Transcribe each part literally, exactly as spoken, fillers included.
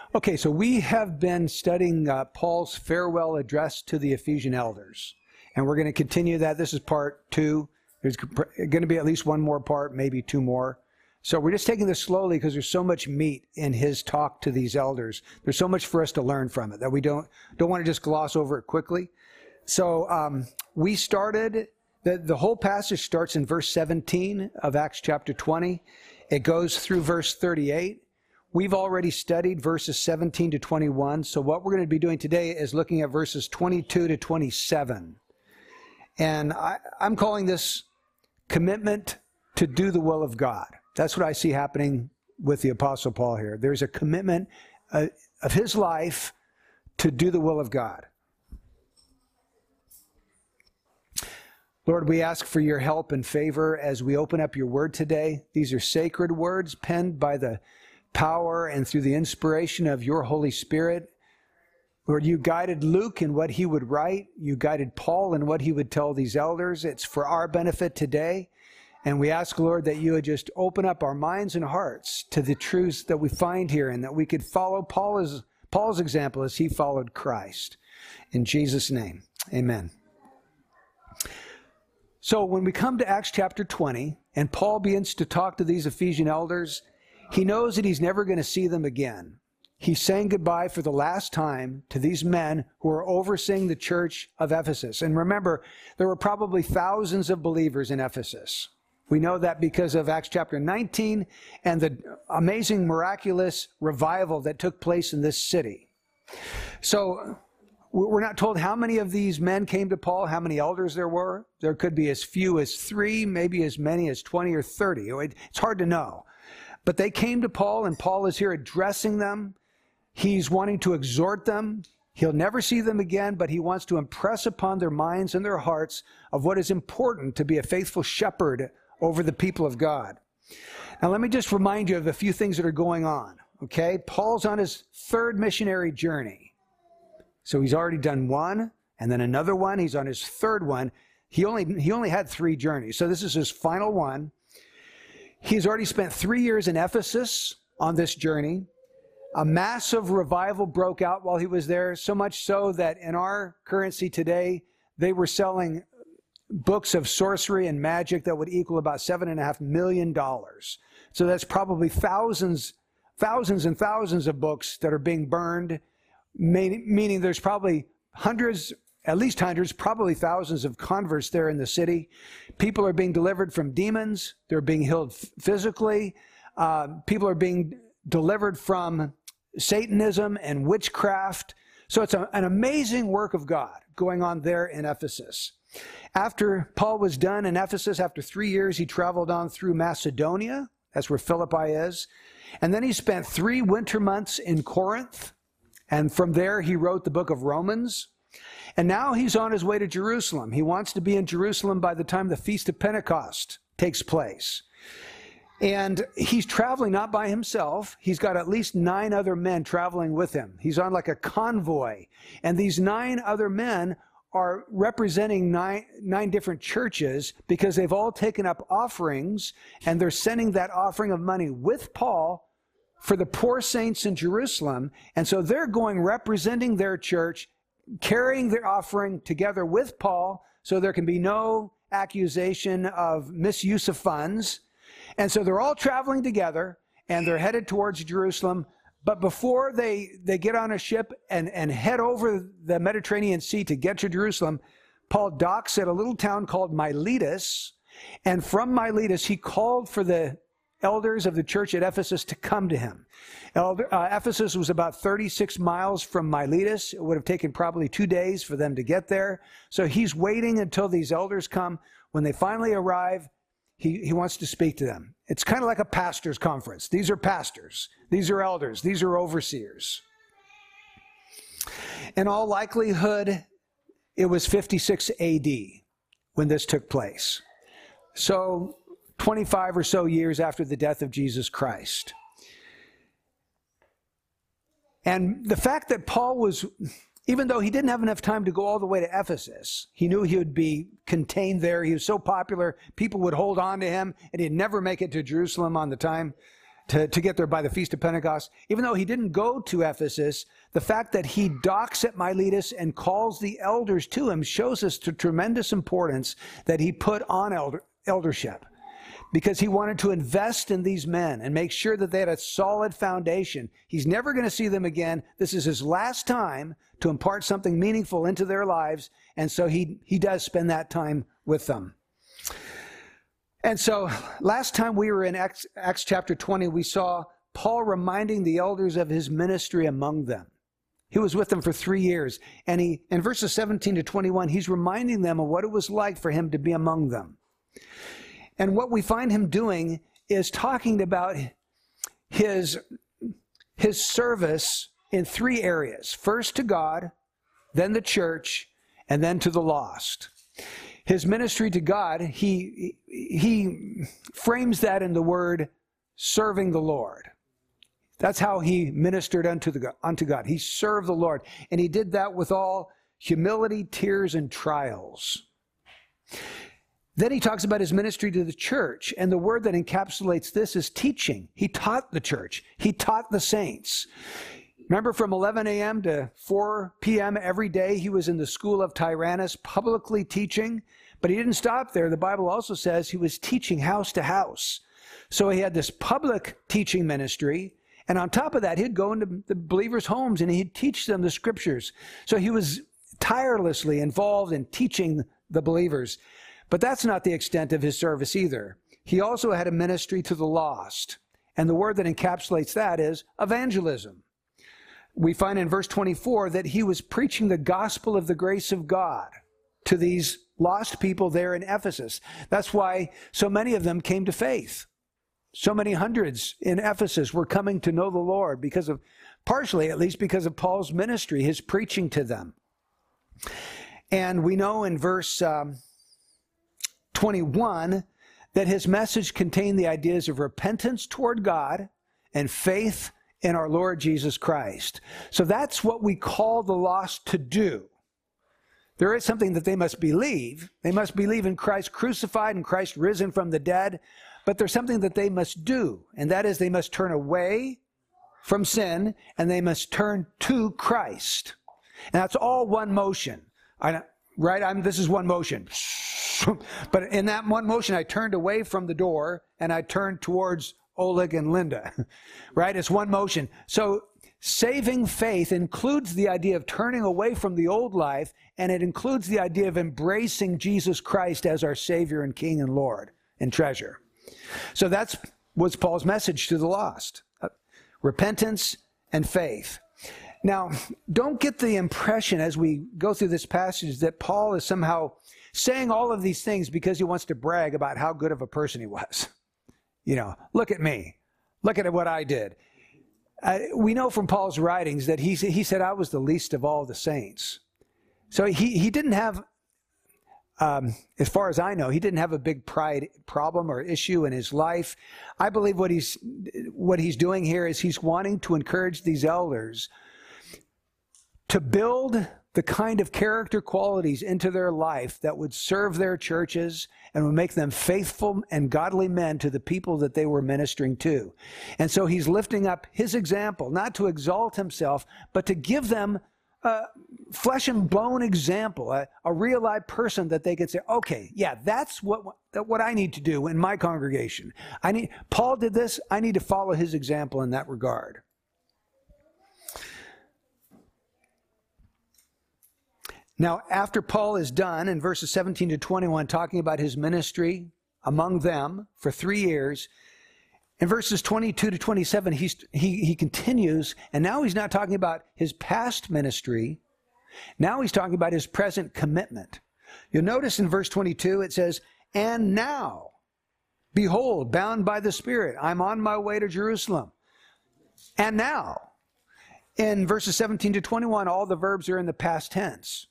Okay, so we have been studying uh, Paul's farewell address to the Ephesian elders, and we're going to continue that. This is part two. There's going to be at least one more part, maybe two more. So we're just taking this slowly because there's so much meat in his talk to these elders. There's so much for us to learn from it that we don't don't want to just gloss over it quickly. So um, we started, the, the whole passage starts in verse seventeen of Acts chapter twenty. It goes through verse thirty-eight. We've already studied verses seventeen to twenty-one, so what we're going to be doing today is looking at verses twenty-two to twenty-seven. And I, I'm calling this commitment to do the will of God. That's what I see happening with the Apostle Paul here. There's a commitment uh, of his life to do the will of God. Lord, we ask for your help and favor as we open up your word today. These are sacred words penned by the power and through the inspiration of your Holy Spirit. Lord, you guided Luke in what he would write. You guided Paul in what he would tell these elders. It's for our benefit today. And we ask, Lord, that you would just open up our minds and hearts to the truths that we find here and that we could follow Paul's, Paul's example as he followed Christ. In Jesus' name, amen. So when we come to Acts chapter twenty and Paul begins to talk to these Ephesian elders, he knows that he's never going to see them again. He's saying goodbye for the last time to these men who are overseeing the church of Ephesus. And remember, there were probably thousands of believers in Ephesus. We know that because of Acts chapter nineteen and the amazing, miraculous revival that took place in this city. So we're not told how many of these men came to Paul, how many elders there were. There could be as few as three, maybe as many as twenty or thirty. It's hard to know. But they came to Paul, and Paul is here addressing them. He's wanting to exhort them. He'll never see them again, but he wants to impress upon their minds and their hearts of what is important to be a faithful shepherd over the people of God. Now, let me just remind you of a few things that are going on, okay? Paul's on his third missionary journey. So he's already done one, and then another one. He's on his third one. He only, he only had three journeys, so this is his final one. He's already spent three years in Ephesus on this journey. A massive revival broke out while he was there, so much so that in our currency today, they were selling books of sorcery and magic that would equal about seven and a half million dollars. So that's probably thousands, thousands and thousands of books that are being burned, meaning there's probably hundreds, at least hundreds, probably thousands of converts there in the city. People are being delivered from demons. They're being healed physically. Uh, people are being delivered from Satanism and witchcraft. So it's a, an amazing work of God going on there in Ephesus. After Paul was done in Ephesus, after three years, he traveled on through Macedonia. That's where Philippi is. And then he spent three winter months in Corinth. And from there, he wrote the book of Romans. And now he's on his way to Jerusalem. He wants to be in Jerusalem by the time the Feast of Pentecost takes place. And he's traveling not by himself. He's got at least nine other men traveling with him. He's on like a convoy. And these nine other men are representing nine, nine different churches because they've all taken up offerings, and they're sending that offering of money with Paul for the poor saints in Jerusalem. And so they're going representing their church, carrying their offering together with Paul so there can be no accusation of misuse of funds. And so they're all traveling together, and they're headed towards Jerusalem. But before they, they get on a ship and, and head over the Mediterranean Sea to get to Jerusalem, Paul docks at a little town called Miletus. And from Miletus, he called for the elders of the church at Ephesus to come to him. Elder, uh, Ephesus was about thirty-six miles from Miletus. It would have taken probably two days for them to get there. So he's waiting until these elders come. When they finally arrive, he, he wants to speak to them. It's kind of like a pastor's conference. These are pastors. These are elders. These are overseers. In all likelihood, it was fifty-six A D when this took place. So twenty-five or so years after the death of Jesus Christ. And the fact that Paul was, even though he didn't have enough time to go all the way to Ephesus, he knew he would be contained there. He was so popular, people would hold on to him, and he'd never make it to Jerusalem on the time. to, to get there by the Feast of Pentecost. Even though he didn't go to Ephesus, the fact that he docks at Miletus and calls the elders to him shows us the tremendous importance that he put on elder, eldership. Because he wanted to invest in these men and make sure that they had a solid foundation. He's never going to see them again. This is his last time to impart something meaningful into their lives. And so he, he does spend that time with them. And so last time we were in Acts, Acts chapter twenty, we saw Paul reminding the elders of his ministry among them. He was with them for three years. And he, in verses seventeen to twenty-one, he's reminding them of what it was like for him to be among them. And what we find him doing is talking about his, his service in three areas. First to God, then the church, and then to the lost. His ministry to God, he, he frames that in the word serving the Lord. That's how he ministered unto, the, unto God. He served the Lord. And he did that with all humility, tears, and trials. Then he talks about his ministry to the church, and the word that encapsulates this is teaching. He taught the church. He taught the saints. Remember, from eleven a.m. to four p.m. every day, he was in the school of Tyrannus publicly teaching, but he didn't stop there. The Bible also says he was teaching house to house. So he had this public teaching ministry, and on top of that, he'd go into the believers' homes and he'd teach them the scriptures. So he was tirelessly involved in teaching the believers. But that's not the extent of his service either. He also had a ministry to the lost. And the word that encapsulates that is evangelism. We find in verse twenty-four that he was preaching the gospel of the grace of God to these lost people there in Ephesus. That's why so many of them came to faith. So many hundreds in Ephesus were coming to know the Lord because of, partially at least because of Paul's ministry, his preaching to them. And we know in verse Um, twenty-one, that his message contained the ideas of repentance toward God and faith in our Lord Jesus Christ. So that's what we call the lost to do. There is something that they must believe. They must believe in Christ crucified and Christ risen from the dead. But there's something that they must do, and that is they must turn away from sin and they must turn to Christ. And that's all one motion. I, right? I'm, this is one motion. But in that one motion, I turned away from the door and I turned towards Oleg and Linda, right? It's one motion. So saving faith includes the idea of turning away from the old life, and it includes the idea of embracing Jesus Christ as our Savior and King and Lord and treasure. So that's was Paul's message to the lost. Uh, repentance and faith. Now, don't get the impression as we go through this passage that Paul is somehow saying all of these things because he wants to brag about how good of a person he was. You know, look at me. Look at what I did. Uh, we know from Paul's writings that he, he said, I was the least of all the saints. So he, he didn't have, um, as far as I know, he didn't have a big pride problem or issue in his life. I believe what he's, what he's doing here is he's wanting to encourage these elders to build the kind of character qualities into their life that would serve their churches and would make them faithful and godly men to the people that they were ministering to. And so he's lifting up his example, not to exalt himself, but to give them a flesh and bone example, a, a real live person that they could say, okay, yeah, that's what, what I need to do in my congregation. I need, Paul did this, I need to follow his example in that regard. Now, after Paul is done in verses seventeen to twenty-one, talking about his ministry among them for three years, in verses twenty-two to twenty-seven, he's, he, he continues, and now he's not talking about his past ministry. Now he's talking about his present commitment. You'll notice in verse twenty-two, it says, and now, behold, bound by the Spirit, I'm on my way to Jerusalem. And now, in verses seventeen to twenty-one, all the verbs are in the past tense.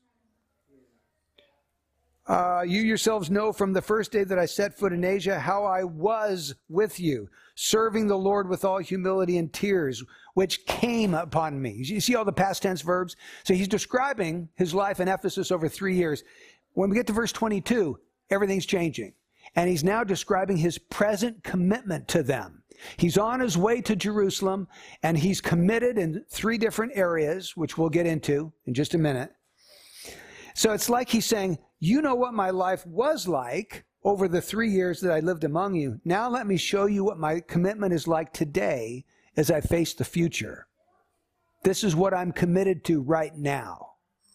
Uh, you yourselves know from the first day that I set foot in Asia how I was with you, serving the Lord with all humility and tears, which came upon me. You see all the past tense verbs? So he's describing his life in Ephesus over three years. When we get to verse twenty-two, everything's changing. And he's now describing his present commitment to them. He's on his way to Jerusalem, and he's committed in three different areas, which we'll get into in just a minute. So it's like he's saying, you know what my life was like over the three years that I lived among you. Now let me show you what my commitment is like today as I face the future. This is what I'm committed to right now.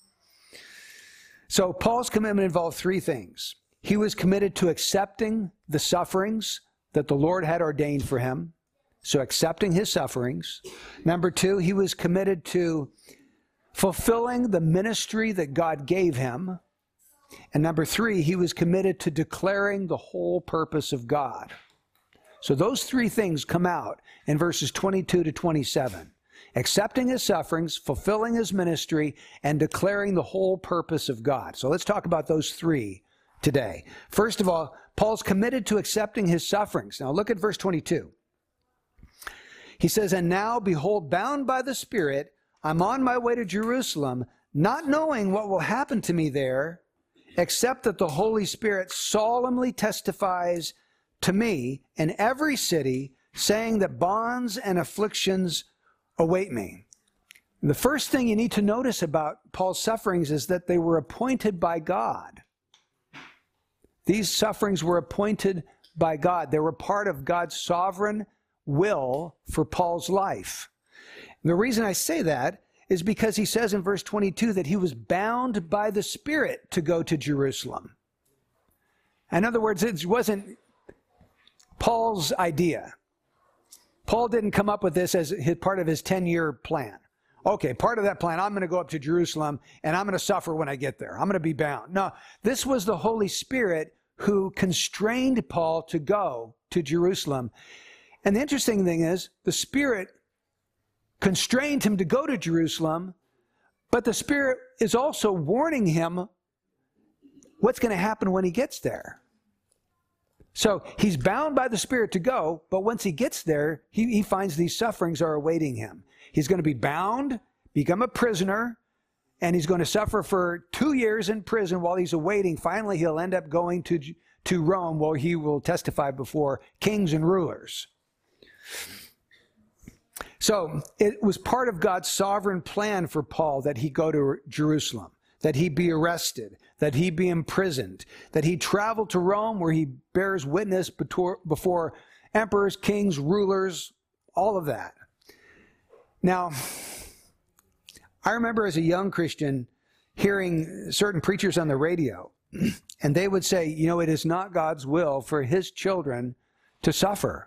So Paul's commitment involved three things. He was committed to accepting the sufferings that the Lord had ordained for him. So accepting his sufferings. Number two, he was committed to fulfilling the ministry that God gave him. And number three, he was committed to declaring the whole purpose of God. So those three things come out in verses twenty-two to twenty-seven. Accepting his sufferings, fulfilling his ministry, and declaring the whole purpose of God. So let's talk about those three today. First of all, Paul's committed to accepting his sufferings. Now look at verse twenty-two. He says, and now, behold, bound by the Spirit, I'm on my way to Jerusalem, not knowing what will happen to me there, except that the Holy Spirit solemnly testifies to me in every city, saying that bonds and afflictions await me. The first thing you need to notice about Paul's sufferings is that they were appointed by God. These sufferings were appointed by God. They were part of God's sovereign will for Paul's life. And the reason I say that is because he says in verse twenty-two that he was bound by the Spirit to go to Jerusalem. In other words, it wasn't Paul's idea. Paul didn't come up with this as his, part of his ten-year plan. Okay, part of that plan, I'm going to go up to Jerusalem, and I'm going to suffer when I get there. I'm going to be bound. No, this was the Holy Spirit who constrained Paul to go to Jerusalem. And the interesting thing is, the Spirit constrained him to go to Jerusalem, but the Spirit is also warning him what's going to happen when he gets there. So he's bound by the Spirit to go, but once he gets there, he, he finds these sufferings are awaiting him. He's going to be bound, become a prisoner, and he's going to suffer for two years in prison while he's awaiting. Finally, he'll end up going to, to Rome, where he will testify before kings and rulers. So it was part of God's sovereign plan for Paul that he go to Jerusalem, that he be arrested, that he be imprisoned, that he travel to Rome, where he bears witness before emperors, kings, rulers, all of that. Now, I remember as a young Christian hearing certain preachers on the radio, and they would say, you know, it is not God's will for his children to suffer.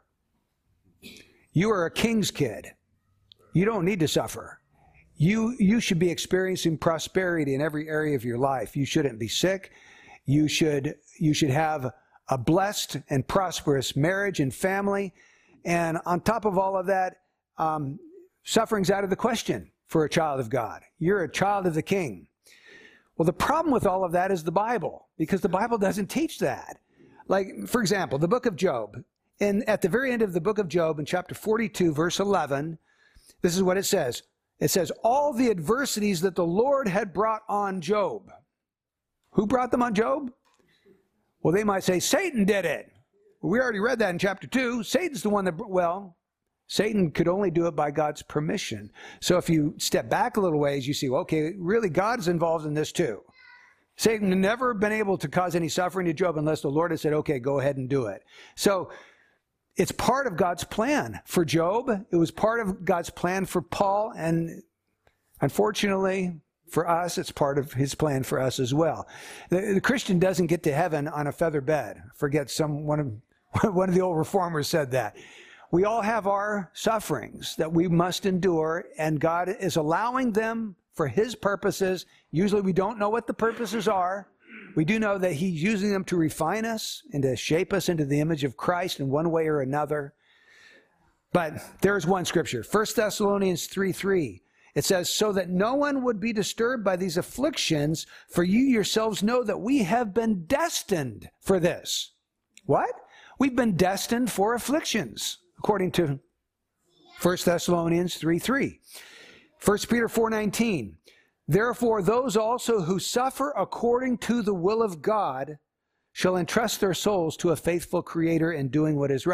You are a king's kid. You don't need to suffer. You, you should be experiencing prosperity in every area of your life. You shouldn't be sick. You should, you should have a blessed and prosperous marriage and family. And on top of all of that, um, suffering's out of the question for a child of God. You're a child of the King. Well, the problem with all of that is the Bible, because the Bible doesn't teach that. Like, for example, the book of Job. And at the very end of the book of Job, in chapter forty-two, verse eleven, this is what it says. It says, all the adversities that the Lord had brought on Job. Who brought them on Job? Well, they might say, Satan did it. We already read that in chapter two. Satan's the one that, well, Satan could only do it by God's permission. So if you step back a little ways, you see, well, okay, really God's involved in this too. Satan had never been able to cause any suffering to Job unless the Lord had said, okay, go ahead and do it. So it's part of God's plan for Job. It was part of God's plan for Paul. And unfortunately for us, it's part of his plan for us as well. The, the Christian doesn't get to heaven on a feather bed. Forget some, one of, one of the old reformers said that. We all have our sufferings that we must endure, and God is allowing them for his purposes. Usually we don't know what the purposes are. We do know that he's using them to refine us and to shape us into the image of Christ in one way or another. But there's one scripture, First Thessalonians three three. It says, so that no one would be disturbed by these afflictions, for you yourselves know that we have been destined for this. What? We've been destined for afflictions, according to First Thessalonians three three. First Peter four nineteen. Therefore, those also who suffer according to the will of God shall entrust their souls to a faithful Creator in doing what is right.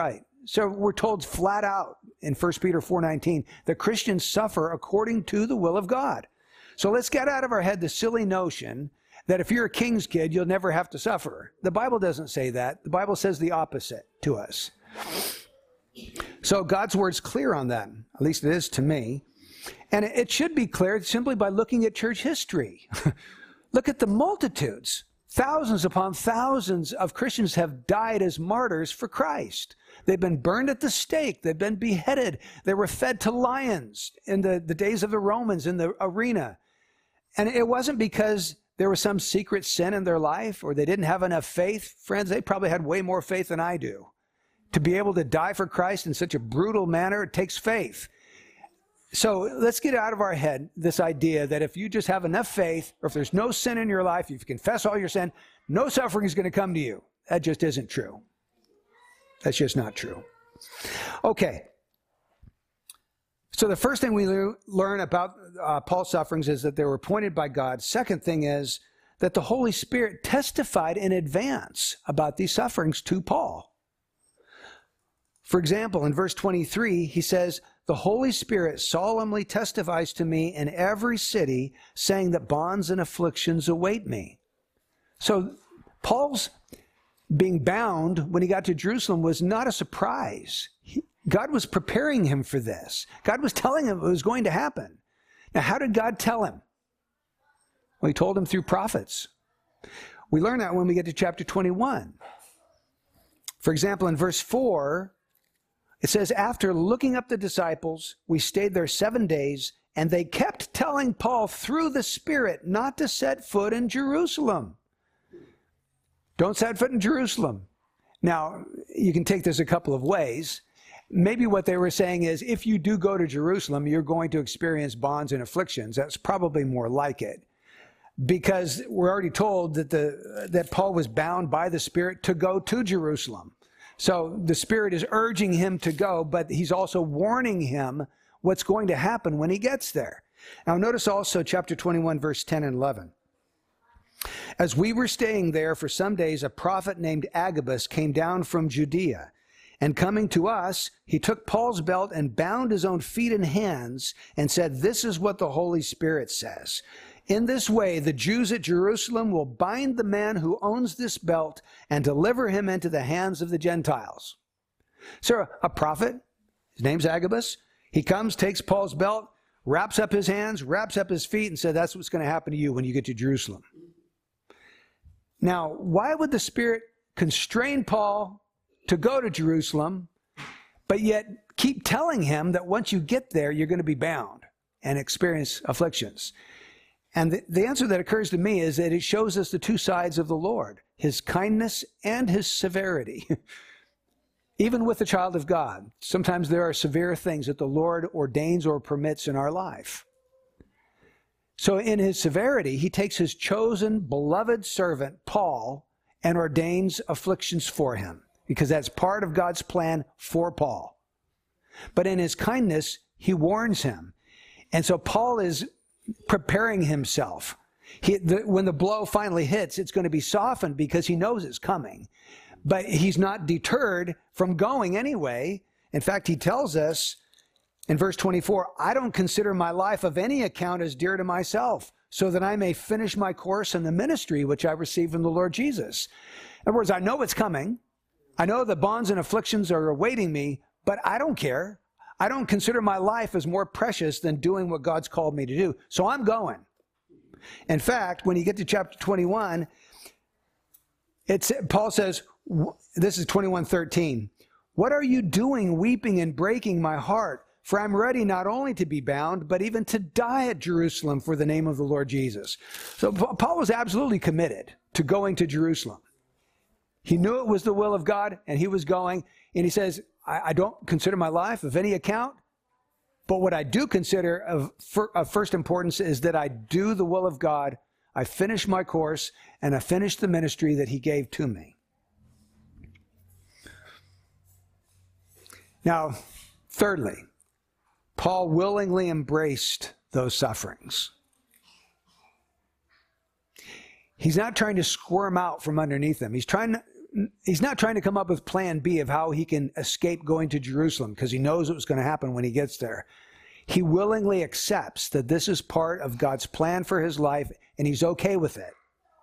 So we're told flat out in First Peter four nineteen that Christians suffer according to the will of God. So let's get out of our head the silly notion that if you're a king's kid, you'll never have to suffer. The Bible doesn't say that. The Bible says the opposite to us. So God's word's clear on that. At least it is to me. And it should be clear simply by looking at church history. Look at the multitudes. Thousands upon thousands of Christians have died as martyrs for Christ. They've been burned at the stake. They've been beheaded. They were fed to lions in the, the days of the Romans in the arena. And it wasn't because there was some secret sin in their life or they didn't have enough faith. Friends, they probably had way more faith than I do. To be able to die for Christ in such a brutal manner, it takes faith. So let's get out of our head this idea that if you just have enough faith, or if there's no sin in your life, if you confess all your sin, no suffering is going to come to you. That just isn't true. That's just not true. Okay. So the first thing we learn about uh, Paul's sufferings is that they were appointed by God. Second thing is that the Holy Spirit testified in advance about these sufferings to Paul. For example, in verse twenty-three, he says, "The Holy Spirit solemnly testifies to me in every city, saying that bonds and afflictions await me." So Paul's being bound when he got to Jerusalem was not a surprise. He, God was preparing him for this. God was telling him it was going to happen. Now, how did God tell him? Well, he told him through prophets. We learn that when we get to chapter twenty-one. For example, in verse four, it says, "After looking up the disciples, we stayed there seven days, and they kept telling Paul through the Spirit not to set foot in Jerusalem." Don't set foot in Jerusalem. Now, you can take this a couple of ways. Maybe what they were saying is, if you do go to Jerusalem, you're going to experience bonds and afflictions. That's probably more like it. Because we're already told that, the, that Paul was bound by the Spirit to go to Jerusalem. So the Spirit is urging him to go, but he's also warning him what's going to happen when he gets there. Now notice also chapter twenty-one, verse ten and eleven. "As we were staying there for some days, a prophet named Agabus came down from Judea. And coming to us, he took Paul's belt and bound his own feet and hands and said, 'This is what the Holy Spirit says. In this way, the Jews at Jerusalem will bind the man who owns this belt and deliver him into the hands of the Gentiles.'" So a prophet, his name's Agabus, he comes, takes Paul's belt, wraps up his hands, wraps up his feet, and said, "That's what's going to happen to you when you get to Jerusalem." Now, why would the Spirit constrain Paul to go to Jerusalem, but yet keep telling him that once you get there, you're going to be bound and experience afflictions? And the, the answer that occurs to me is that it shows us the two sides of the Lord, his kindness and his severity. Even with the child of God, sometimes there are severe things that the Lord ordains or permits in our life. So in his severity, he takes his chosen, beloved servant, Paul, and ordains afflictions for him, because that's part of God's plan for Paul. But in his kindness, he warns him. And so Paul is preparing himself. He, the, when the blow finally hits, it's going to be softened because he knows it's coming. But he's not deterred from going anyway. In fact, he tells us in verse twenty-four, "I don't consider my life of any account as dear to myself, so that I may finish my course in the ministry which I received from the Lord Jesus." In other words, I know it's coming. I know the bonds and afflictions are awaiting me, but I don't care. I don't consider my life as more precious than doing what God's called me to do. So I'm going. In fact, when you get to chapter twenty-one, it's, Paul says, this is twenty-one thirteen, "What are you doing, weeping and breaking my heart? For I'm ready not only to be bound, but even to die at Jerusalem for the name of the Lord Jesus." So Paul was absolutely committed to going to Jerusalem. He knew it was the will of God, and he was going. And he says, I, I don't consider my life of any account, but what I do consider of, for, of first importance is that I do the will of God. I finish my course, and I finish the ministry that he gave to me. Now, thirdly, Paul willingly embraced those sufferings. He's not trying to squirm out from underneath them. He's trying to, he's not trying to come up with plan B of how he can escape going to Jerusalem because he knows what's going to happen when he gets there. He willingly accepts that this is part of God's plan for his life, and he's okay with it.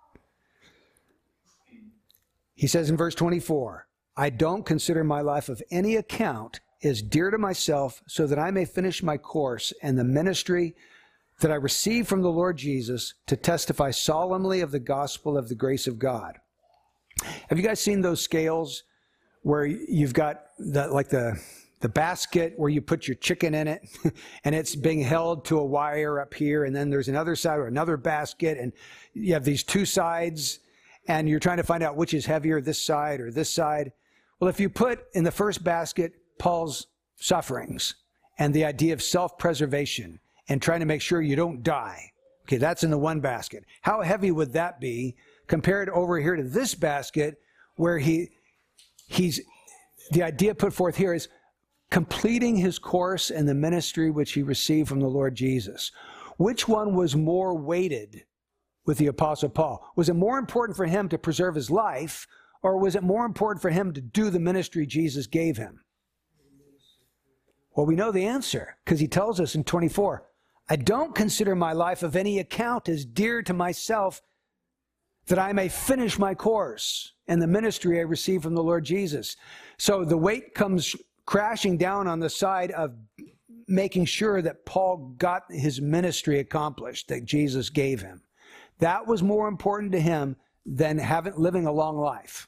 He says in verse twenty-four, I don't consider my life of any account as dear to myself, so that I may finish my course and the ministry that I received from the Lord Jesus to testify solemnly of the gospel of the grace of God. Have you guys seen those scales where you've got the, like the, the basket where you put your chicken in it and it's being held to a wire up here, and then there's another side or another basket, and you have these two sides and you're trying to find out which is heavier, this side or this side? Well, if you put in the first basket Paul's sufferings and the idea of self-preservation and trying to make sure you don't die, okay, that's in the one basket. How heavy would that be compared over here to this basket where he he's the idea put forth here is completing his course and the ministry which he received from the Lord Jesus? Which one was more weighted with the Apostle Paul? Was it more important for him to preserve his life, or was it more important for him to do the ministry Jesus gave him? Well, we know the answer because he tells us in twenty-four, I don't consider my life of any account as dear to myself, that I may finish my course and the ministry I received from the Lord Jesus. So the weight comes crashing down on the side of making sure that Paul got his ministry accomplished that Jesus gave him. That was more important to him than having, living a long life.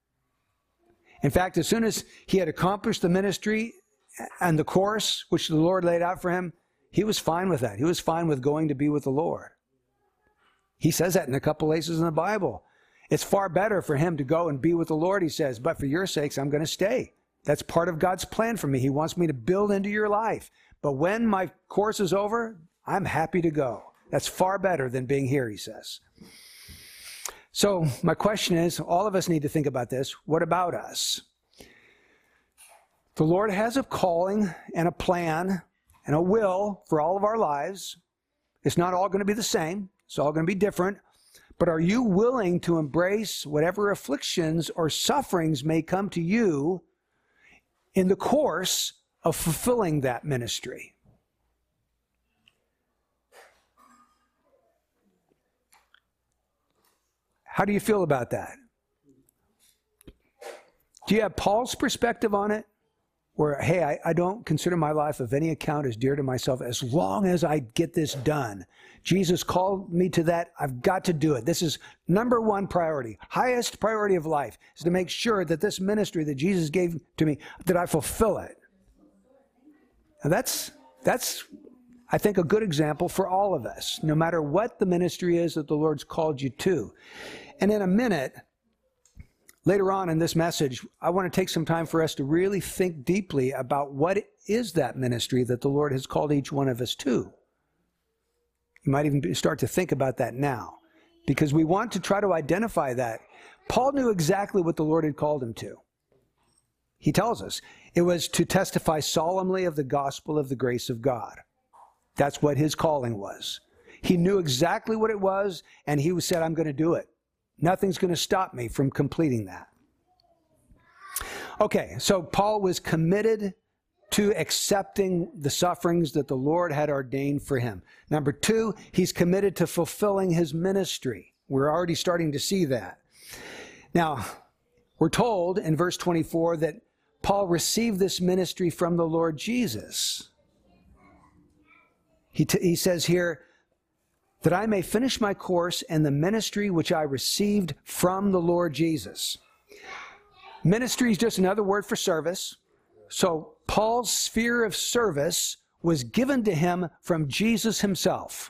In fact, as soon as he had accomplished the ministry and the course which the Lord laid out for him, he was fine with that. He was fine with going to be with the Lord. He says that in a couple places in the Bible. It's far better for him to go and be with the Lord, he says, but for your sakes, I'm going to stay. That's part of God's plan for me. He wants me to build into your life. But when my course is over, I'm happy to go. That's far better than being here, he says. So my question is, all of us need to think about this. What about us? The Lord has a calling and a plan and a will for all of our lives. It's not all going to be the same. It's all going to be different. But are you willing to embrace whatever afflictions or sufferings may come to you in the course of fulfilling that ministry? How do you feel about that? Do you have Paul's perspective on it? Where, hey, I, I don't consider my life of any account as dear to myself as long as I get this done. Jesus called me to that. I've got to do it. This is number one priority. Highest priority of life is to make sure that this ministry that Jesus gave to me, that I fulfill it. And that's, that's, I think, a good example for all of us, no matter what the ministry is that the Lord's called you to. And in a minute, later on in this message, I want to take some time for us to really think deeply about what is that ministry that the Lord has called each one of us to. You might even start to think about that now, because we want to try to identify that. Paul knew exactly what the Lord had called him to. He tells us it was to testify solemnly of the gospel of the grace of God. That's what his calling was. He knew exactly what it was, and he said, I'm going to do it. Nothing's going to stop me from completing that. Okay, so Paul was committed to accepting the sufferings that the Lord had ordained for him. Number two, he's committed to fulfilling his ministry. We're already starting to see that. Now, we're told in verse twenty-four that Paul received this ministry from the Lord Jesus. He, t- he says here, that I may finish my course and the ministry which I received from the Lord Jesus. Ministry is just another word for service. So Paul's sphere of service was given to him from Jesus himself.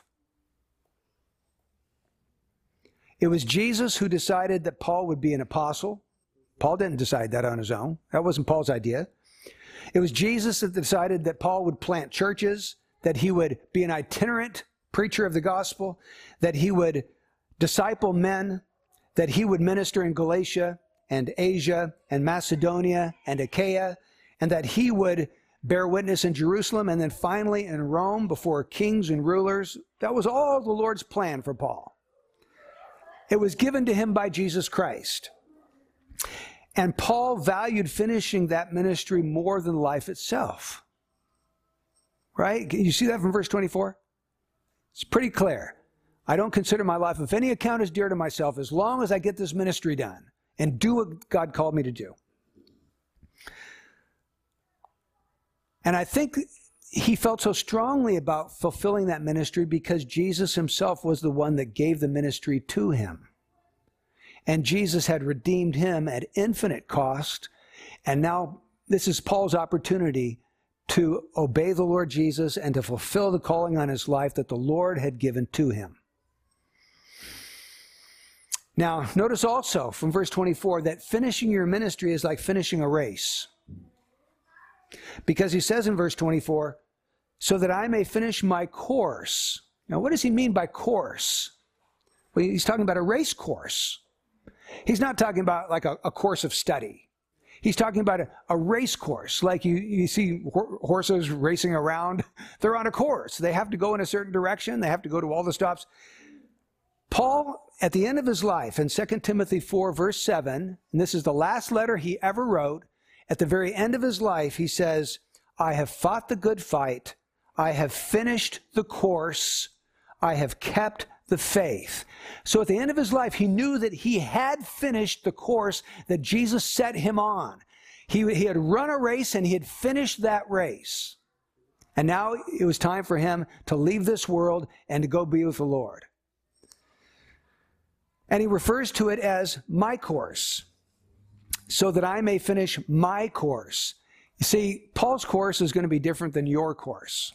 It was Jesus who decided that Paul would be an apostle. Paul didn't decide that on his own. That wasn't Paul's idea. It was Jesus that decided that Paul would plant churches, that he would be an itinerant preacher of the gospel, that he would disciple men, that he would minister in Galatia and Asia and Macedonia and Achaia, and that he would bear witness in Jerusalem and then finally in Rome before kings and rulers. That was all the Lord's plan for Paul. It was given to him by Jesus Christ. And Paul valued finishing that ministry more than life itself. Right? Can you see that from verse twenty-four? It's pretty clear. I don't consider my life of any account as dear to myself as long as I get this ministry done and do what God called me to do. And I think he felt so strongly about fulfilling that ministry because Jesus himself was the one that gave the ministry to him. And Jesus had redeemed him at infinite cost. And now this is Paul's opportunity to obey the Lord Jesus and to fulfill the calling on his life that the Lord had given to him. Now, notice also from verse twenty-four that finishing your ministry is like finishing a race. Because he says in verse twenty-four, so that I may finish my course. Now, what does he mean by course? Well, he's talking about a race course. He's not talking about like a, a course of study. He's talking about a, a race course. Like you, you see ho- horses racing around. They're on a course. They have to go in a certain direction. They have to go to all the stops. Paul, at the end of his life, in Second Timothy four, verse seven, and this is the last letter he ever wrote, at the very end of his life, he says, I have fought the good fight. I have finished the course. I have kept the faith. So at the end of his life, he knew that he had finished the course that Jesus set him on. He, he had run a race and he had finished that race. And now it was time for him to leave this world and to go be with the Lord. And he refers to it as my course, so that I may finish my course. You see, Paul's course is going to be different than your course.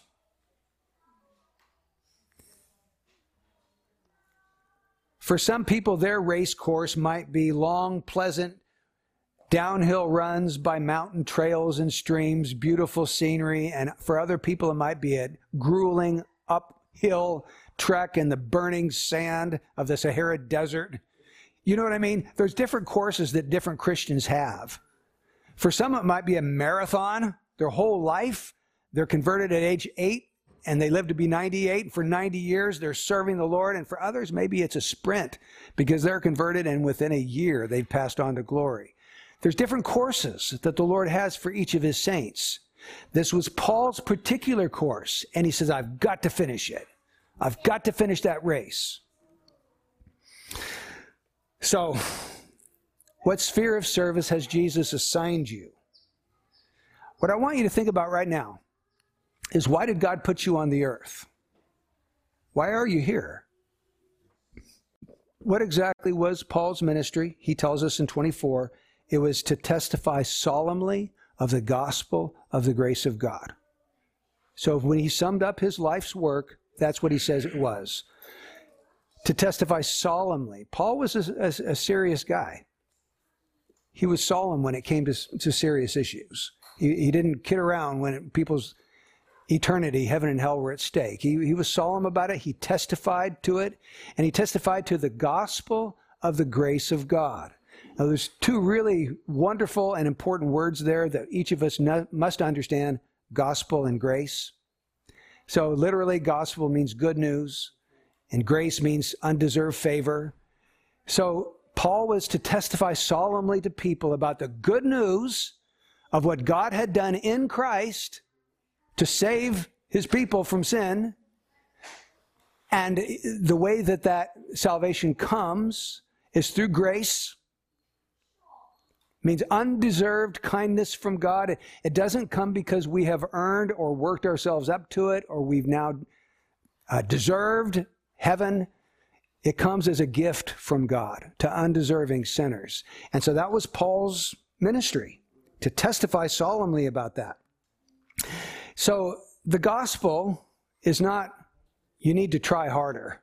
For some people, their race course might be long, pleasant, downhill runs by mountain trails and streams, beautiful scenery. And for other people, it might be a grueling uphill trek in the burning sand of the Sahara Desert. You know what I mean? There's different courses that different Christians have. For some, it might be a marathon. Their whole life, they're converted at age eight, and they live to be ninety-eight. For ninety years, they're serving the Lord. And for others, maybe it's a sprint because they're converted, and within a year, they've passed on to glory. There's different courses that the Lord has for each of his saints. This was Paul's particular course, and he says, I've got to finish it. I've got to finish that race. So, what sphere of service has Jesus assigned you? What I want you to think about right now is, why did God put you on the earth? Why are you here? What exactly was Paul's ministry? He tells us in twenty-four, it was to testify solemnly of the gospel of the grace of God. So when he summed up his life's work, that's what he says it was. To testify solemnly. Paul was a, a, a serious guy. He was solemn when it came to, to serious issues. He, he didn't kid around when it, people's eternity, heaven and hell, were at stake. He, he was solemn about it. He testified to it. And he testified to the gospel of the grace of God. Now, there's two really wonderful and important words there that each of us no, must understand: gospel and grace. So literally, gospel means good news, and grace means undeserved favor. So Paul was to testify solemnly to people about the good news of what God had done in Christ to save his people from sin, and the way that that salvation comes is through grace. It means undeserved kindness from God. It, it doesn't come because we have earned or worked ourselves up to it, or we've now uh, deserved heaven. It comes as a gift from God to undeserving sinners. And so that was Paul's ministry, to testify solemnly about that. So the gospel is not, you need to try harder.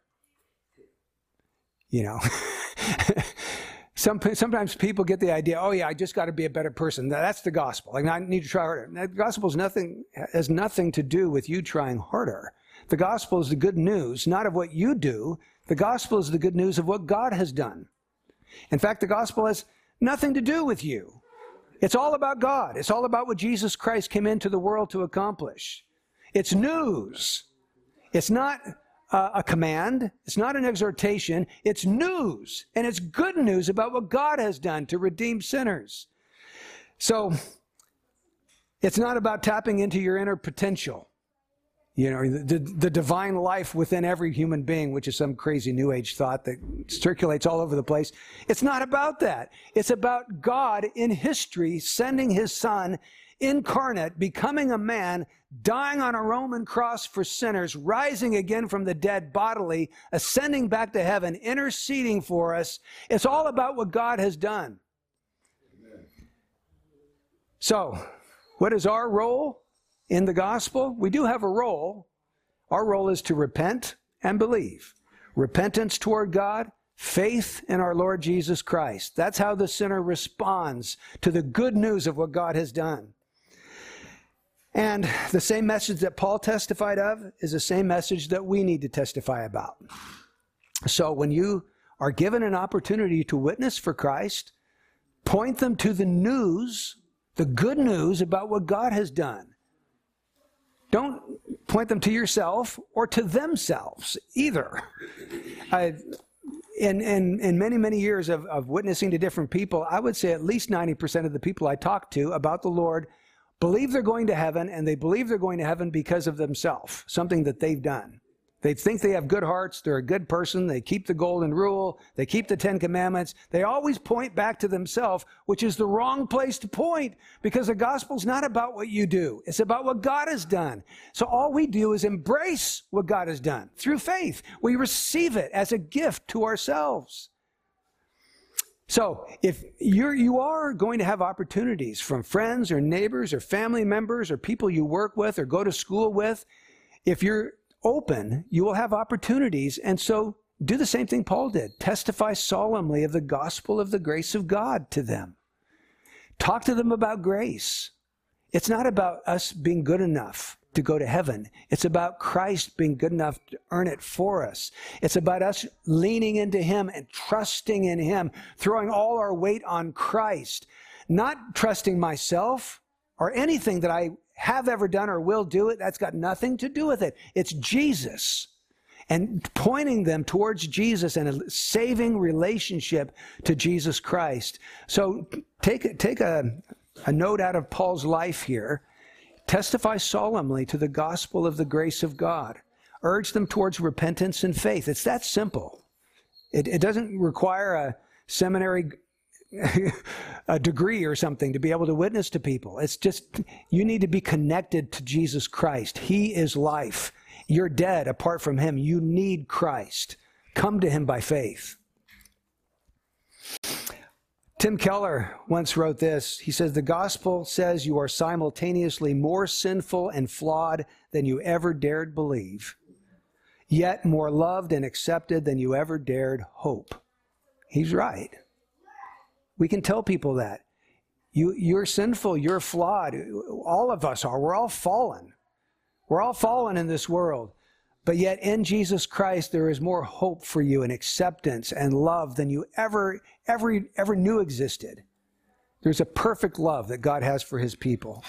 You know, Some, sometimes people get the idea, oh yeah, I just got to be a better person. That's the gospel. Like, I need to try harder. The gospel is nothing, has nothing to do with you trying harder. The gospel is the good news, not of what you do. The gospel is the good news of what God has done. In fact, the gospel has nothing to do with you. It's all about God. It's all about what Jesus Christ came into the world to accomplish. It's news. It's not uh, a command. It's not an exhortation. It's news. And it's good news about what God has done to redeem sinners. So it's not about tapping into your inner potential. You know, the, the divine life within every human being, which is some crazy New Age thought that circulates all over the place. It's not about that. It's about God in history sending his son incarnate, becoming a man, dying on a Roman cross for sinners, rising again from the dead bodily, ascending back to heaven, interceding for us. It's all about what God has done. Amen. So, what is our role in the gospel? We do have a role. Our role is to repent and believe. Repentance toward God, faith in our Lord Jesus Christ. That's how the sinner responds to the good news of what God has done. And the same message that Paul testified of is the same message that we need to testify about. So when you are given an opportunity to witness for Christ, point them to the news, the good news about what God has done. Don't point them to yourself or to themselves either. I, in, in, in many, many years of, of witnessing to different people, I would say at least ninety percent of the people I talk to about the Lord believe they're going to heaven, and they believe they're going to heaven because of themselves, something that they've done. They think they have good hearts, they're a good person, they keep the golden rule, they keep the Ten Commandments. They always point back to themselves, which is the wrong place to point, because the gospel's not about what you do. It's about what God has done. So all we do is embrace what God has done through faith. We receive it as a gift to ourselves. So if you're, you are going to have opportunities from friends or neighbors or family members or people you work with or go to school with, if you're open, you will have opportunities. And so do the same thing Paul did. Testify solemnly of the gospel of the grace of God to them. Talk to them about grace. It's not about us being good enough to go to heaven. It's about Christ being good enough to earn it for us. It's about us leaning into him and trusting in him, throwing all our weight on Christ, not trusting myself or anything that I have ever done or will do it. That's got nothing to do with it. It's Jesus, and pointing them towards Jesus and a saving relationship to Jesus Christ. So take, take a, a note out of Paul's life here. Testify solemnly to the gospel of the grace of God. Urge them towards repentance and faith. It's that simple. It, it doesn't require a seminary a degree or something to be able to witness to people. It's just, you need to be connected to Jesus Christ. He is life. You're dead apart from him. You need Christ. Come to him by faith. Tim Keller once wrote this. He says, the gospel says you are simultaneously more sinful and flawed than you ever dared believe, yet more loved and accepted than you ever dared hope. He's right. We can tell people that. You, you're sinful, you're flawed. All of us are. We're all fallen. We're all fallen in this world. But yet in Jesus Christ, there is more hope for you and acceptance and love than you ever, ever, ever knew existed. There's a perfect love that God has for his people.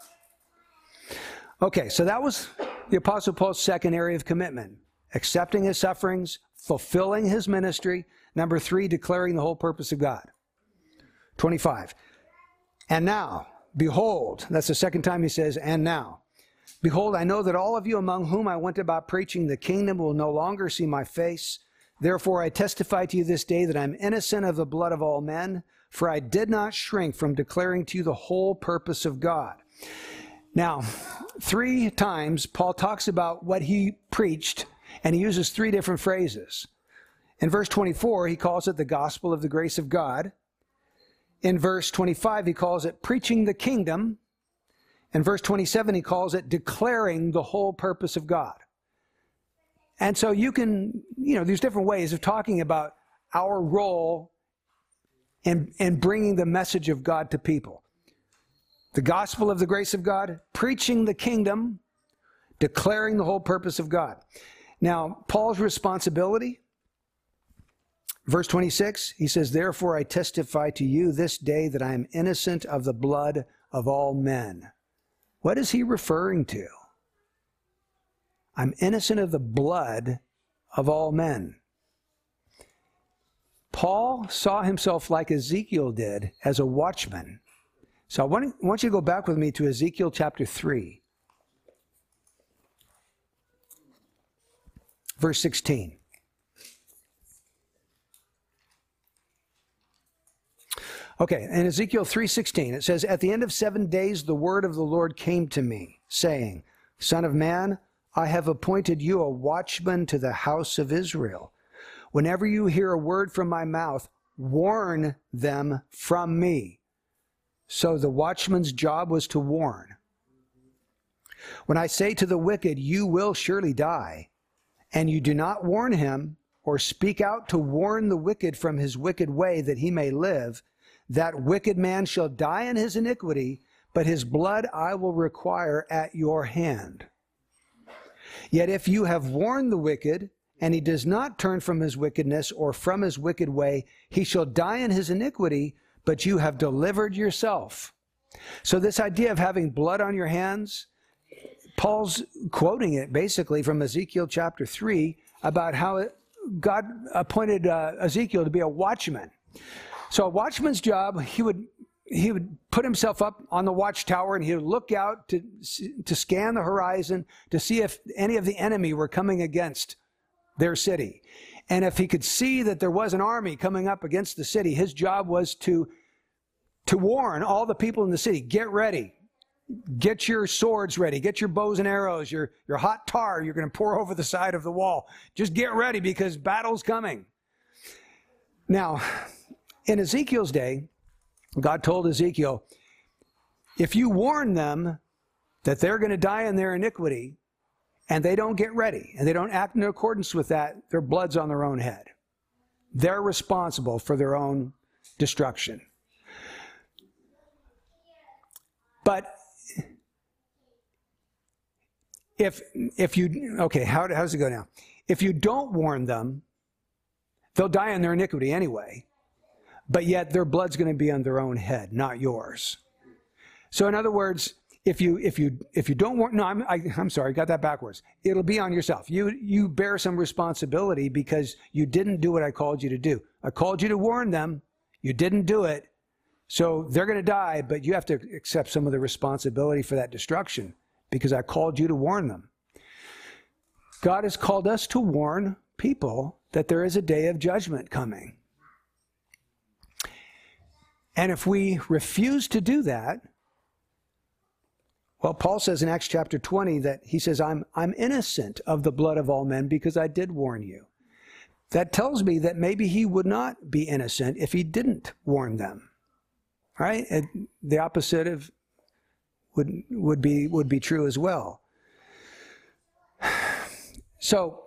Okay, so that was the Apostle Paul's second area of commitment. Accepting his sufferings, fulfilling his ministry. Number three, declaring the whole purpose of God. twenty-five. And now, behold, that's the second time he says, and now. Behold, I know that all of you among whom I went about preaching the kingdom will no longer see my face. Therefore I testify to you this day that I am innocent of the blood of all men, for I did not shrink from declaring to you the whole purpose of God. Now, three times Paul talks about what he preached, and he uses three different phrases. In verse twenty-four, he calls it the gospel of the grace of God. In verse twenty-five, he calls it preaching the kingdom. In verse twenty-seven, he calls it declaring the whole purpose of God. And so you can, you know, there's different ways of talking about our role in, in bringing the message of God to people. The gospel of the grace of God, preaching the kingdom, declaring the whole purpose of God. Now, Paul's responsibility, verse twenty-six, he says, therefore I testify to you this day that I am innocent of the blood of all men. What is he referring to? I'm innocent of the blood of all men. Paul saw himself like Ezekiel did as a watchman. So I want, I want you to go back with me to Ezekiel chapter three, verse sixteen. Okay, in Ezekiel three sixteen, it says, "At the end of seven days the word of the Lord came to me, saying, Son of man, I have appointed you a watchman to the house of Israel. Whenever you hear a word from my mouth, warn them from me." So the watchman's job was to warn. "When I say to the wicked, you will surely die, and you do not warn him, or speak out to warn the wicked from his wicked way that he may live, that wicked man shall die in his iniquity, but his blood I will require at your hand. Yet if you have warned the wicked, and he does not turn from his wickedness or from his wicked way, he shall die in his iniquity, but you have delivered yourself." So this idea of having blood on your hands, Paul's quoting it basically from Ezekiel chapter three about how it, God appointed uh, Ezekiel to be a watchman. So a watchman's job, he would he would put himself up on the watchtower and he would look out to to scan the horizon to see if any of the enemy were coming against their city. And if he could see that there was an army coming up against the city, his job was to, to warn all the people in the city, get ready. Get your swords ready. Get your bows and arrows, your, your hot tar you're going to pour over the side of the wall. Just get ready because battle's coming. Now, in Ezekiel's day, God told Ezekiel, if you warn them that they're going to die in their iniquity, and they don't get ready, and they don't act in accordance with that, their blood's on their own head. They're responsible for their own destruction. But if if you, okay, how, how does it go now? If you don't warn them, they'll die in their iniquity anyway, but yet their blood's going to be on their own head, not yours. So in other words, If you if you if you don't warn, no, I'm I, I'm sorry, got that backwards. It'll be on yourself. You you bear some responsibility because you didn't do what I called you to do. I called you to warn them. You didn't do it, so they're going to die. But you have to accept some of the responsibility for that destruction because I called you to warn them. God has called us to warn people that there is a day of judgment coming, and if we refuse to do that, well, Paul says in Acts chapter twenty that he says, I'm, I'm innocent of the blood of all men because I did warn you. That tells me that maybe he would not be innocent if he didn't warn them, right? And the opposite of would, would, be, would be true as well. So,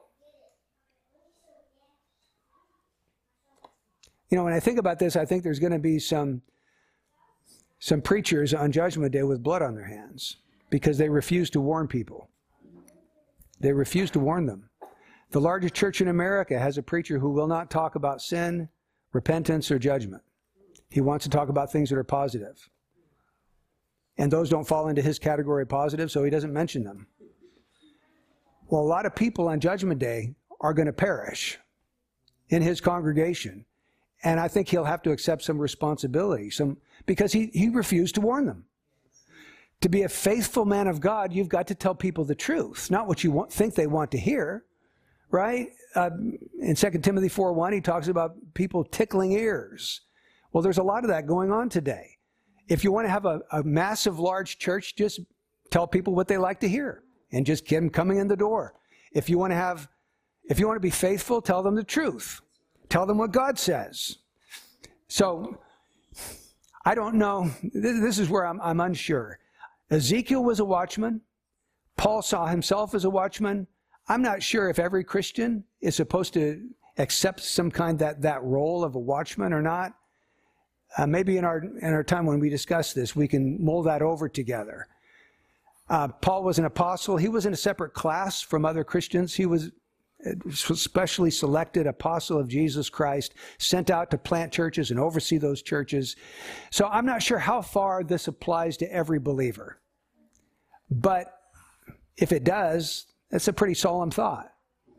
you know, when I think about this, I think there's going to be some Some preachers on Judgment Day with blood on their hands because they refuse to warn people. They refuse to warn them. The largest church in America has a preacher who will not talk about sin, repentance, or judgment. He wants to talk about things that are positive. And those don't fall into his category of positive, so he doesn't mention them. Well, a lot of people on Judgment Day are going to perish in his congregation. And I think he'll have to accept some responsibility, some because he, he refused to warn them. To be a faithful man of God, you've got to tell people the truth, not what you want, think they want to hear, right? Uh, in Second Timothy four one, he talks about people tickling ears. Well, there's a lot of that going on today. If you want to have a, a massive, large church, just tell people what they like to hear and just get them coming in the door. If you want to have, if you want to be faithful, tell them the truth. Tell them what God says. So, I don't know. This is where I'm, I'm unsure. Ezekiel was a watchman. Paul saw himself as a watchman. I'm not sure if every Christian is supposed to accept some kind that that role of a watchman or not. Uh, maybe in our in our time when we discuss this, we can mull that over together. Uh, Paul was an apostle. He was in a separate class from other Christians. He was specially selected apostle of Jesus Christ, sent out to plant churches and oversee those churches. So I'm not sure how far this applies to every believer. But if it does, that's a pretty solemn thought.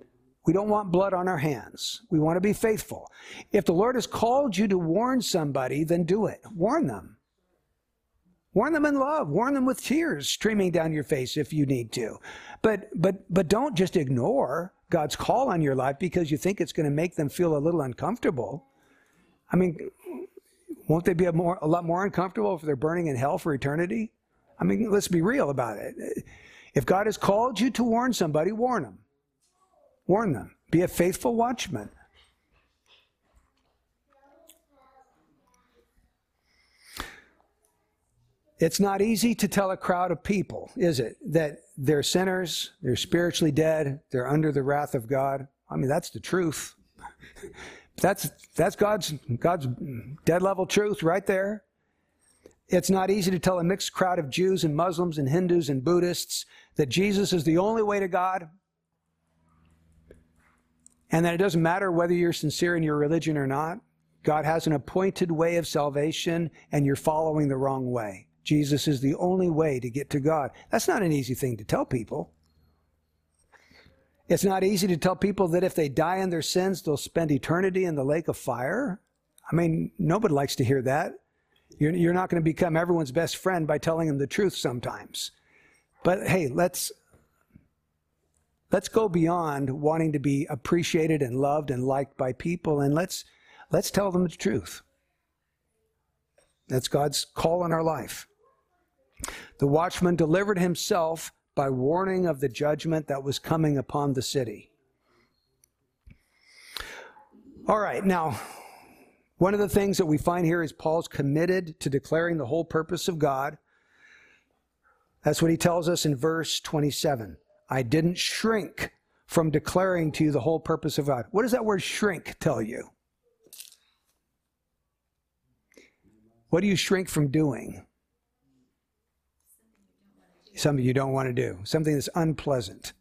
We don't want blood on our hands. We want to be faithful. If the Lord has called you to warn somebody, then do it. Warn them. Warn them in love. Warn them with tears streaming down your face if you need to. But but but don't just ignore God's call on your life because you think it's going to make them feel a little uncomfortable. I mean, won't they be a, more, a lot more uncomfortable if they're burning in hell for eternity? I mean, let's be real about it. If God has called you to warn somebody, warn them. Warn them. Be a faithful watchman. It's not easy to tell a crowd of people, is it, that they're sinners, they're spiritually dead, they're under the wrath of God. I mean, that's the truth. That's that's God's God's dead level truth right there. It's not easy to tell a mixed crowd of Jews and Muslims and Hindus and Buddhists that Jesus is the only way to God, and that it doesn't matter whether you're sincere in your religion or not. God has an appointed way of salvation, and you're following the wrong way. Jesus is the only way to get to God. That's not an easy thing to tell people. It's not easy to tell people that if they die in their sins, they'll spend eternity in the lake of fire. I mean, nobody likes to hear that. You're, you're not going to become everyone's best friend by telling them the truth sometimes. But hey, let's, let's go beyond wanting to be appreciated and loved and liked by people, and let's, let's tell them the truth. That's God's call in our life. The watchman delivered himself by warning of the judgment that was coming upon the city. All right, now, one of the things that we find here is Paul's committed to declaring the whole purpose of God. That's what he tells us in verse twenty-seven. I didn't shrink from declaring to you the whole purpose of God. What does that word shrink tell you? What do you shrink from doing? Something you don't want to do. Something that's unpleasant.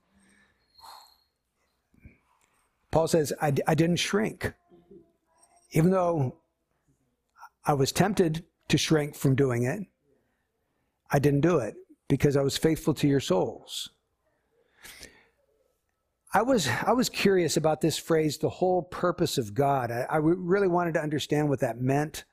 Paul says, I, I didn't shrink. Even though I was tempted to shrink from doing it, I didn't do it because I was faithful to your souls. I was I was curious about this phrase, the whole purpose of God. I, I really wanted to understand what that meant.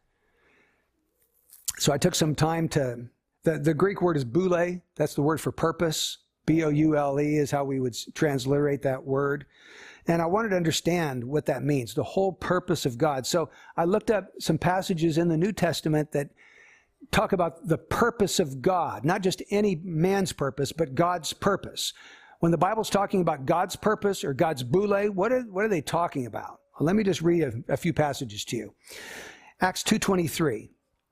So I took some time to, the, the Greek word is boule. That's the word for purpose. B O U L E is how we would transliterate that word. And I wanted to understand what that means, the whole purpose of God. So I looked up some passages in the New Testament that talk about the purpose of God, not just any man's purpose, but God's purpose. When the Bible's talking about God's purpose or God's boule, what are, what are they talking about? Well, let me just read a, a few passages to you. Acts two twenty-three.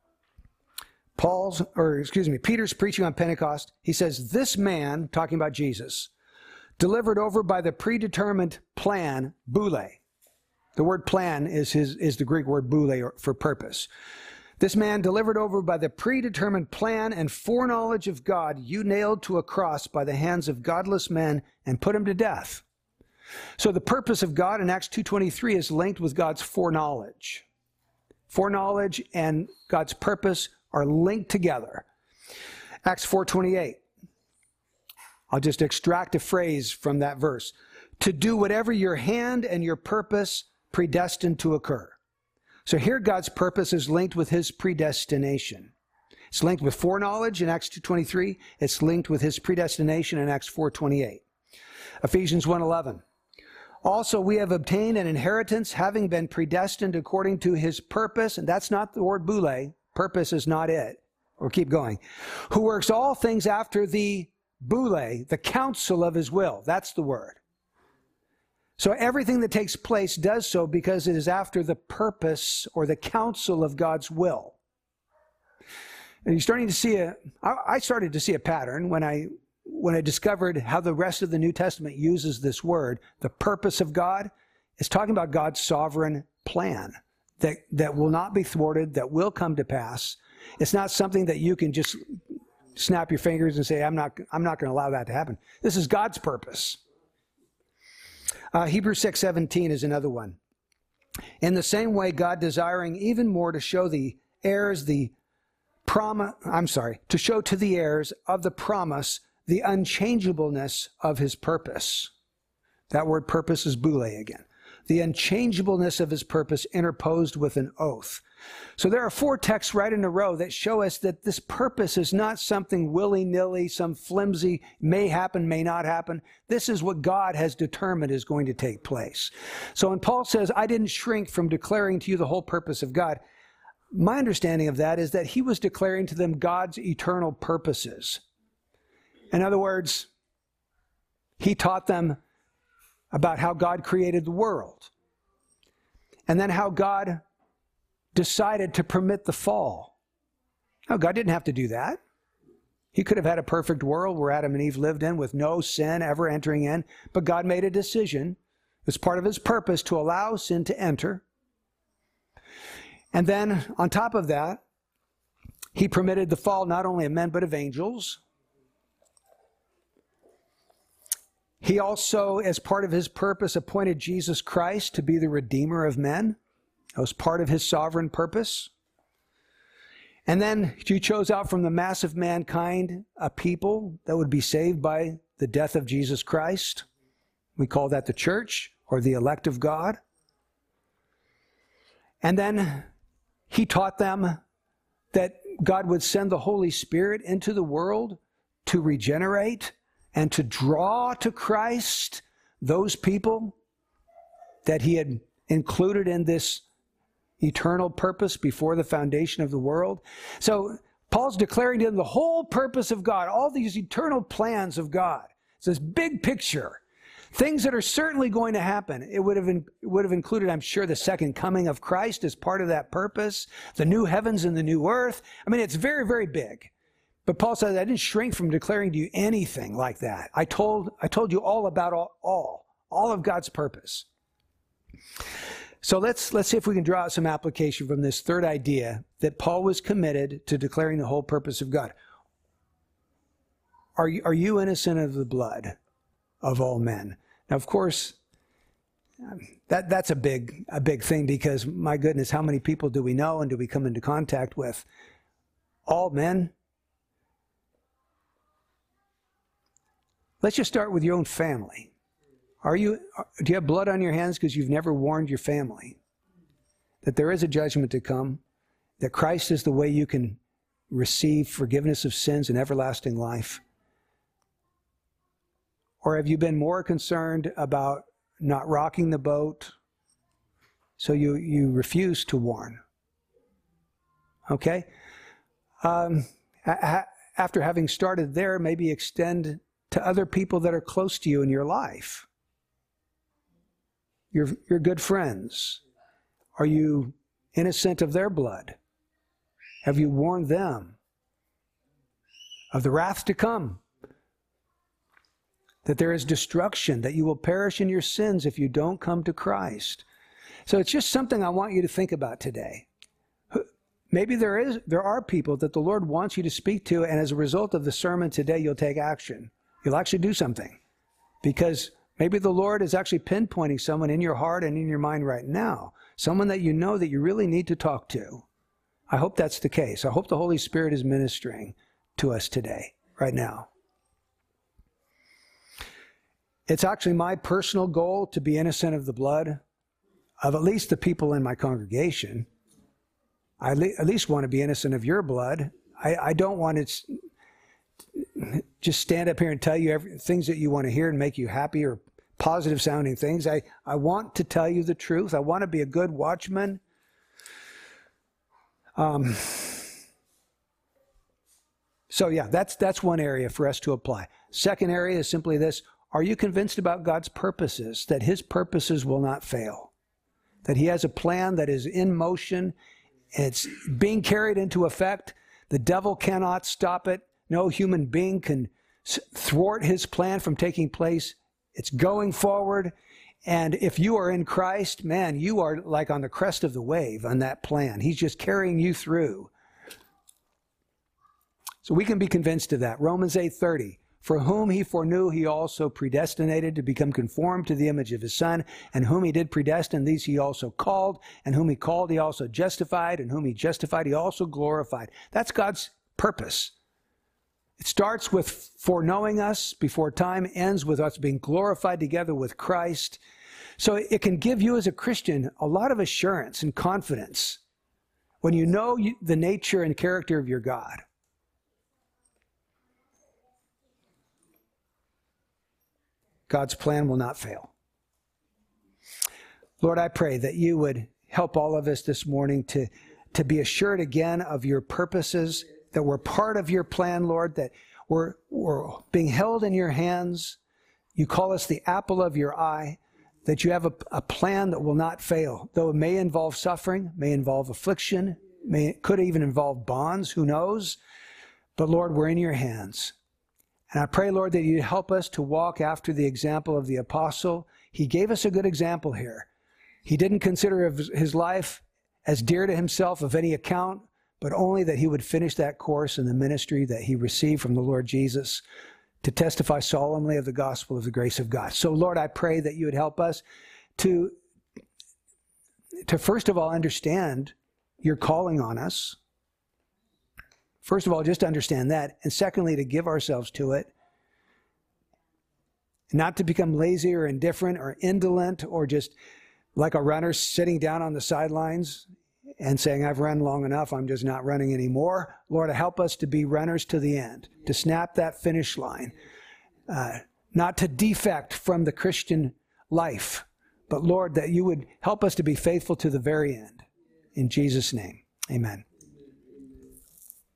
Paul's, or excuse me, Peter's preaching on Pentecost. He says, this man, talking about Jesus, delivered over by the predetermined plan, boule. The word plan is his is the Greek word boule for purpose. This man delivered over by the predetermined plan and foreknowledge of God, you nailed to a cross by the hands of godless men and put him to death. So the purpose of God in Acts two twenty-three is linked with God's foreknowledge. Foreknowledge and God's purpose are linked together. Acts four twenty-eight. I'll just extract a phrase from that verse. To do whatever your hand and your purpose predestined to occur. So here God's purpose is linked with his predestination. It's linked with foreknowledge in Acts two twenty-three. It's linked with his predestination in Acts four twenty-eight. Ephesians one eleven. Also we have obtained an inheritance having been predestined according to his purpose, and that's not the word boule. Purpose is not it. Or keep going. Who works all things after the boule, the counsel of his will. That's the word. So everything that takes place does so because it is after the purpose or the counsel of God's will. And you're starting to see a, I started to see a pattern when I, when I discovered how the rest of the New Testament uses this word. The purpose of God is talking about God's sovereign plan that, that will not be thwarted, that will come to pass. It's not something that you can just snap your fingers and say, I'm not, I'm not going to allow that to happen. This is God's purpose. Uh, Hebrews six seventeen is another one. In the same way, God desiring even more to show the heirs the promise, I'm sorry, to show to the heirs of the promise the unchangeableness of his purpose. That word purpose is boule again. The unchangeableness of his purpose interposed with an oath. So there are four texts right in a row that show us that this purpose is not something willy-nilly, some flimsy, may happen, may not happen. This is what God has determined is going to take place. So when Paul says, I didn't shrink from declaring to you the whole purpose of God, my understanding of that is that he was declaring to them God's eternal purposes. In other words, he taught them about how God created the world, and then how God decided to permit the fall. No, God didn't have to do that. He could have had a perfect world where Adam and Eve lived in with no sin ever entering in, but God made a decision as part of his purpose to allow sin to enter. And then on top of that, he permitted the fall not only of men but of angels. He also, as part of his purpose, appointed Jesus Christ to be the Redeemer of men. That was part of his sovereign purpose. And then he chose out from the mass of mankind a people that would be saved by the death of Jesus Christ. We call that the church, or the elect of God. And then he taught them that God would send the Holy Spirit into the world to regenerate and to draw to Christ those people that he had included in this eternal purpose before the foundation of the world. So Paul's declaring to them the whole purpose of God, all these eternal plans of God. It's this big picture. Things that are certainly going to happen. It would have, in, it would have included, I'm sure, the second coming of Christ as part of that purpose, the new heavens and the new earth. I mean, it's very, very big. But Paul says, I didn't shrink from declaring to you anything like that. I told, I told you all about all, all, all of God's purpose. So let's, let's see if we can draw out some application from this third idea that Paul was committed to declaring the whole purpose of God. Are you, are you innocent of the blood of all men? Now, of course, that, that's a big, a big thing because, my goodness, how many people do we know and do we come into contact with? All men? Let's just start with your own family. Are you, do you have blood on your hands because you've never warned your family that there is a judgment to come, that Christ is the way you can receive forgiveness of sins and everlasting life? Or have you been more concerned about not rocking the boat, so you, you refuse to warn? Okay? Um, a- after having started there, maybe extend to other people that are close to you in your life. Your, your good friends. Are you innocent of their blood? Have you warned them of the wrath to come? That there is destruction, that you will perish in your sins if you don't come to Christ. So it's just something I want you to think about today. Maybe there is, there are people that the Lord wants you to speak to, and as a result of the sermon today, you'll take action. You'll actually do something. Because maybe the Lord is actually pinpointing someone in your heart and in your mind right now. Someone that you know that you really need to talk to. I hope that's the case. I hope the Holy Spirit is ministering to us today, right now. It's actually my personal goal to be innocent of the blood of at least the people in my congregation. I at least want to be innocent of your blood. I, I don't want to just stand up here and tell you every, things that you want to hear and make you happy or positive sounding things. I, I want to tell you the truth. I want to be a good watchman. Um, so yeah, that's, that's one area for us to apply. Second area is simply this. Are you convinced about God's purposes, that his purposes will not fail? That he has a plan that is in motion, it's being carried into effect. The devil cannot stop it. No human being can thwart his plan from taking place. It's going forward. And if you are in Christ, man, you are like on the crest of the wave on that plan. He's just carrying you through. So we can be convinced of that. Romans eight thirty. For whom he foreknew, he also predestinated to become conformed to the image of his Son. And whom he did predestine, these he also called. And whom he called, he also justified. And whom he justified, he also glorified. That's God's purpose. It starts with foreknowing us before time, ends with us being glorified together with Christ. So it can give you as a Christian a lot of assurance and confidence when you know you, the nature and character of your God. God's plan will not fail. Lord, I pray that you would help all of us this morning to, to be assured again of your purposes, that we're part of your plan, Lord, that we're, we're being held in your hands. You call us the apple of your eye, that you have a, a plan that will not fail, though it may involve suffering, may involve affliction, may, it could even involve bonds, who knows? But Lord, we're in your hands. And I pray, Lord, that you help us to walk after the example of the apostle. He gave us a good example here. He didn't consider his life as dear to himself of any account, but only that he would finish that course in the ministry that he received from the Lord Jesus to testify solemnly of the gospel of the grace of God. So, Lord, I pray that you would help us to, to first of all, understand your calling on us. First of all, just understand that. And secondly, to give ourselves to it. Not to become lazy or indifferent or indolent or just like a runner sitting down on the sidelines and saying, I've run long enough, I'm just not running anymore. Lord, help us to be runners to the end, to snap that finish line, uh, not to defect from the Christian life, but Lord, that you would help us to be faithful to the very end. In Jesus' name, amen.